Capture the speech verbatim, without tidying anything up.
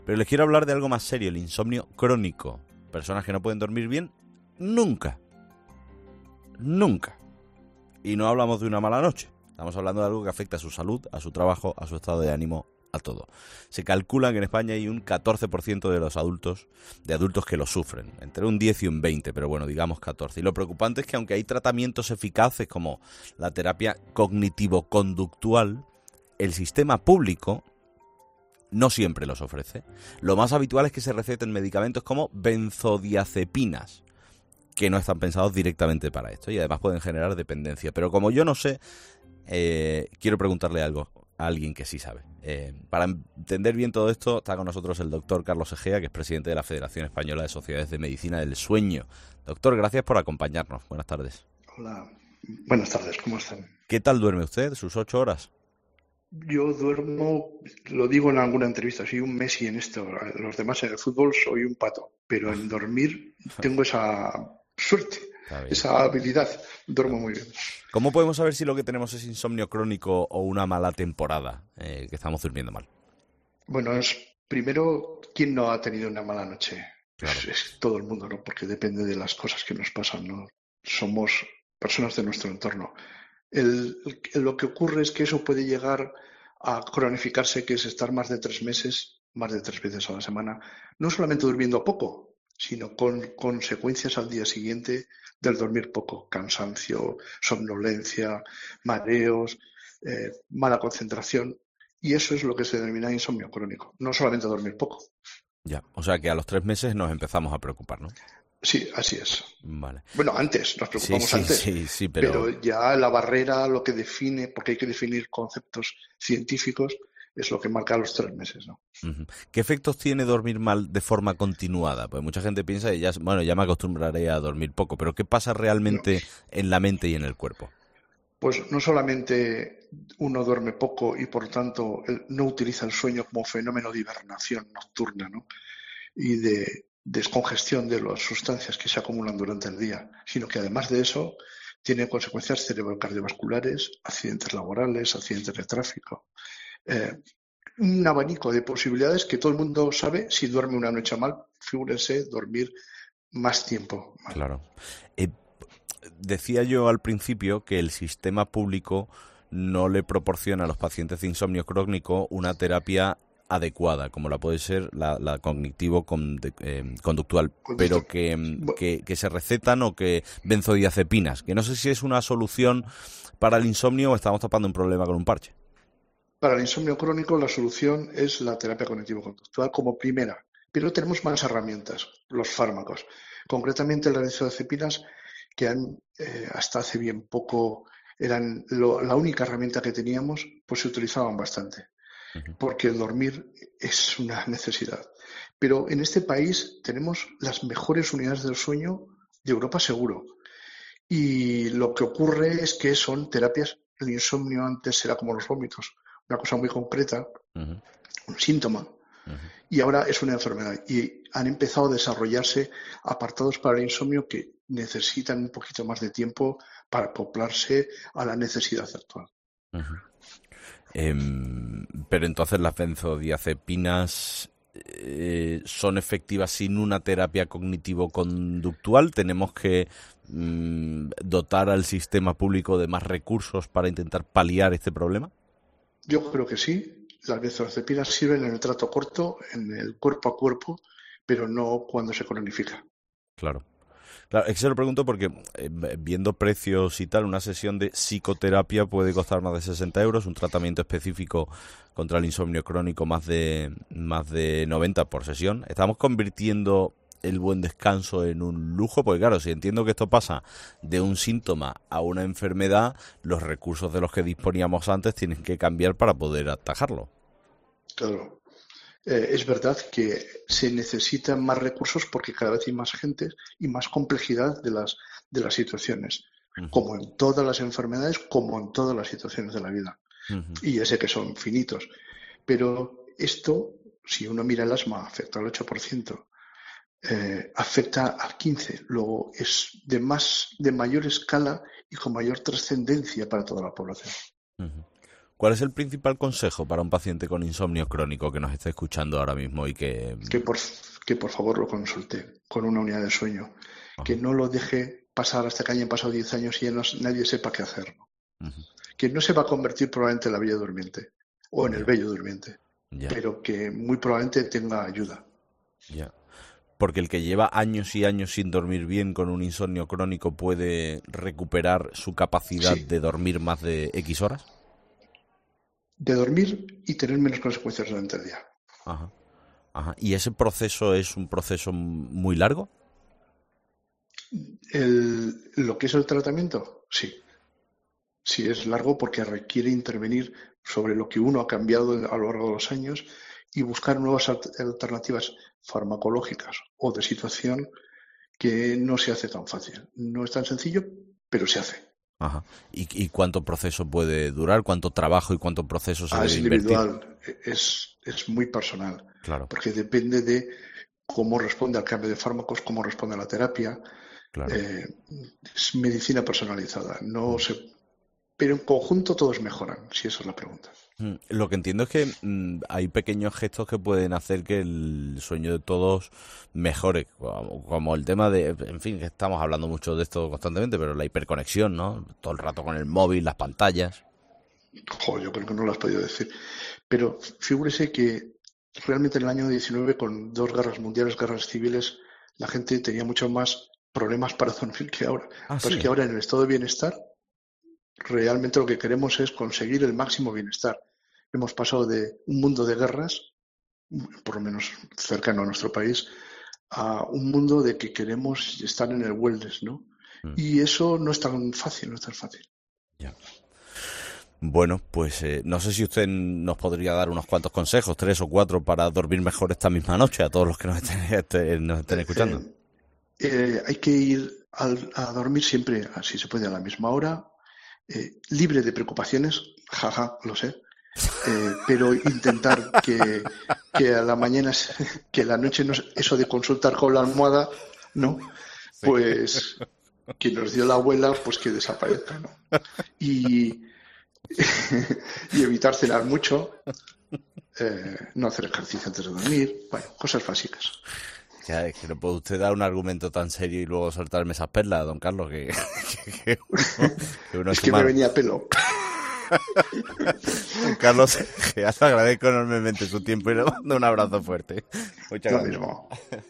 Pero les quiero hablar de algo más serio, el insomnio crónico. Personas que no pueden dormir bien nunca. Nunca. Y no hablamos de una mala noche. Estamos hablando de algo que afecta a su salud, a su trabajo, a su estado de ánimo, a todo. Se calcula que en España hay un catorce por ciento de los adultos, de adultos que lo sufren, entre un diez y un veinte, pero bueno, digamos catorce. Y lo preocupante es que aunque hay tratamientos eficaces como la terapia cognitivo-conductual, el sistema público no siempre los ofrece. Lo más habitual es que se receten medicamentos como benzodiazepinas, que no están pensados directamente para esto y además pueden generar dependencia. Pero como yo no sé, eh, quiero preguntarle algo a alguien que sí sabe. Eh, para entender bien todo esto, está con nosotros el doctor Carlos Egea, que es presidente de la Federación Española de Sociedades de Medicina del Sueño. Doctor, gracias por acompañarnos. Buenas tardes. Hola, buenas tardes, ¿cómo están? ¿Qué tal duerme usted? ¿Sus ocho horas? Yo duermo, lo digo en alguna entrevista, soy un Messi en esto. Los demás en el fútbol soy un pato, pero en dormir tengo esa suerte, esa habilidad. Duermo muy bien. ¿Cómo podemos saber si lo que tenemos es insomnio crónico o una mala temporada, eh, que estamos durmiendo mal? Bueno, es primero, ¿quién no ha tenido una mala noche? Claro. Es, es todo el mundo, ¿no? Porque depende de las cosas que nos pasan, ¿no? Somos personas de nuestro entorno. El, el, lo que ocurre es que eso puede llegar a cronificarse, que es estar más de tres meses, más de tres veces a la semana, no solamente durmiendo poco, sino con consecuencias al día siguiente del dormir poco, cansancio, somnolencia, mareos, eh, mala concentración, y eso es lo que se denomina insomnio crónico, no solamente dormir poco. Ya, o sea que a los tres meses nos empezamos a preocupar, ¿no? Sí, así es. Vale. Bueno, antes, nos preocupamos sí, sí, antes, sí, sí, pero... pero ya la barrera, lo que define, porque hay que definir conceptos científicos, es lo que marca los tres meses, ¿no? Uh-huh. ¿Qué efectos tiene dormir mal de forma continuada? Pues mucha gente piensa, ya, bueno, ya me acostumbraré a dormir poco, pero ¿qué pasa realmente no. en la mente y en el cuerpo? Pues no solamente uno duerme poco y por tanto no utiliza el sueño como fenómeno de hibernación nocturna, ¿no? Y de descongestión de las sustancias que se acumulan durante el día, sino que además de eso tiene consecuencias cerebrocardiovasculares, accidentes laborales, accidentes de tráfico. Eh, un abanico de posibilidades que todo el mundo sabe si duerme una noche mal. Figúrense dormir más tiempo mal. Claro. Eh, decía yo al principio que el sistema público no le proporciona a los pacientes de insomnio crónico una terapia adecuada, como la puede ser la, la cognitivo-conductual, eh, pero que, que, que se recetan o que benzodiazepinas, que no sé si es una solución para el insomnio o estamos tapando un problema con un parche. Para el insomnio crónico la solución es la terapia cognitivo-conductual como primera, pero tenemos más herramientas, los fármacos, concretamente las benzodiazepinas que han, eh, hasta hace bien poco eran lo, la única herramienta que teníamos, pues se utilizaban bastante. Porque el dormir es una necesidad. Pero en este país tenemos las mejores unidades del sueño de Europa seguro. Y lo que ocurre es que son terapias, el insomnio antes era como los vómitos, una cosa muy concreta, uh-huh. un síntoma, uh-huh. y ahora es una enfermedad. Y han empezado a desarrollarse apartados para el insomnio que necesitan un poquito más de tiempo para acoplarse a la necesidad actual. Uh-huh. Eh, pero entonces las benzodiazepinas eh, son efectivas sin una terapia cognitivo-conductual. Tenemos que mm, dotar al sistema público de más recursos para intentar paliar este problema. Yo creo que sí. Las benzodiazepinas sirven en el trato corto, en el cuerpo a cuerpo, pero no cuando se cronifica. Claro. Claro, es que se lo pregunto porque eh, viendo precios y tal, una sesión de psicoterapia puede costar más de sesenta euros, un tratamiento específico contra el insomnio crónico más de más de noventa por sesión. Estamos convirtiendo el buen descanso en un lujo, porque claro, si entiendo que esto pasa de un síntoma a una enfermedad, los recursos de los que disponíamos antes tienen que cambiar para poder atajarlo. Claro. Eh, es verdad que se necesitan más recursos porque cada vez hay más gente y más complejidad de las, de las situaciones, uh-huh. como en todas las enfermedades, como en todas las situaciones de la vida. Uh-huh. Y ya sé que son finitos, pero esto, si uno mira el asma, afecta al ocho por ciento, eh, afecta al quince por ciento, luego es de, más, de mayor escala y con mayor trascendencia para toda la población. Uh-huh. ¿Cuál es el principal consejo para un paciente con insomnio crónico que nos esté escuchando ahora mismo y que... Que por, que por favor lo consulte con una unidad de sueño. Ajá. Que no lo deje pasar hasta que hayan pasado diez años y ya no, nadie sepa qué hacer. Uh-huh. Que no se va a convertir probablemente en la bella durmiente o en yeah. el bello durmiente, yeah. pero que muy probablemente tenga ayuda. Ya. Yeah. Porque el que lleva años y años sin dormir bien con un insomnio crónico puede recuperar su capacidad sí. de dormir más de X horas. De dormir y tener menos consecuencias durante el día. Ajá. Ajá. ¿Y ese proceso es un proceso muy largo? El, ¿Lo que es el tratamiento? Sí. Sí, es largo porque requiere intervenir sobre lo que uno ha cambiado a lo largo de los años y buscar nuevas alternativas farmacológicas o de situación que no se hace tan fácil. No es tan sencillo, pero se hace. Ajá. ¿Y, y cuánto proceso puede durar? ¿Cuánto trabajo y cuánto proceso se ah, debe es invertir? individual, es, es muy personal. Claro. Porque depende de cómo responde al cambio de fármacos, cómo responde a la terapia. Claro. Eh, es medicina personalizada. No se... Pero en conjunto todos mejoran, si esa es la pregunta. Lo que entiendo es que mmm, hay pequeños gestos que pueden hacer que el sueño de todos mejore, como, como el tema de, en fin, que estamos hablando mucho de esto constantemente, pero la hiperconexión, ¿no? Todo el rato con el móvil, las pantallas. Joder, yo creo que no lo has podido decir. Pero figúrese que realmente en el año diecinueve, con dos guerras mundiales, guerras civiles, la gente tenía mucho más problemas para dormir que ahora. Ah, pues ¿sí? que ahora en el estado de bienestar realmente lo que queremos es conseguir el máximo bienestar. Hemos pasado de un mundo de guerras, por lo menos cercano a nuestro país, a un mundo de que queremos estar en el wellness, ¿no? Mm. Y eso no es tan fácil, no es tan fácil. Ya. Bueno, pues eh, no sé si usted nos podría dar unos cuantos consejos, tres o cuatro, para dormir mejor esta misma noche a todos los que nos estén, este, nos estén escuchando. Eh, eh, hay que ir al, a dormir siempre, si se puede, a la misma hora, eh, libre de preocupaciones, jaja, lo sé. Eh, pero intentar que, que a la mañana, que a la noche, no, eso de consultar con la almohada, ¿no? Pues que nos dio la abuela, pues que desaparezca, ¿no? Y, y evitar cenar mucho, eh, no hacer ejercicio antes de dormir, bueno, cosas básicas. Ya, es que no puede usted dar un argumento tan serio y luego soltarme esas perlas, don Carlos, que, que, que uno, que uno es, es que humano. Me venía a pelo. Carlos, que os agradezco enormemente su tiempo y le mando un abrazo fuerte. Muchas Lo gracias. mismo.